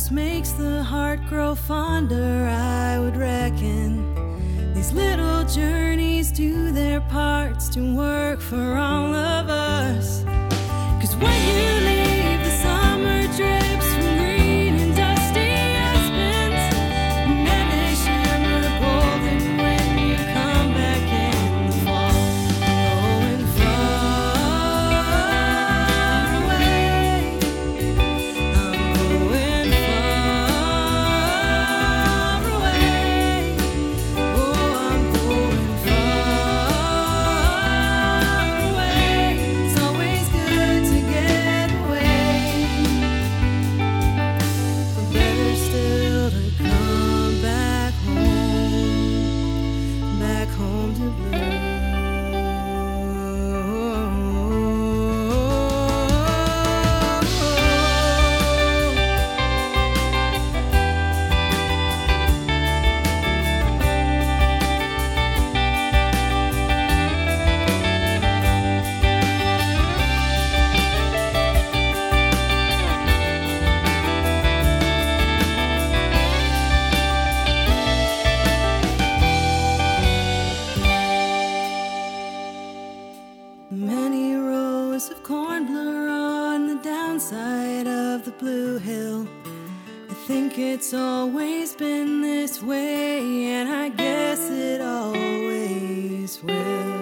just makes the heart grow fonder. I would reckon these little journeys do their parts to work for all of us. 'Cause when you leave, the summer drips from green and dusty aspens, and then they shimmer golden when you come back in the fall. Going far away, I'm going far away. Oh, I'm going far away. It's always good to get away, but better still to come back home to blue. Many rows of corn blur on the downside of the Blue Hill. I think it's always been this way, and I guess it always will.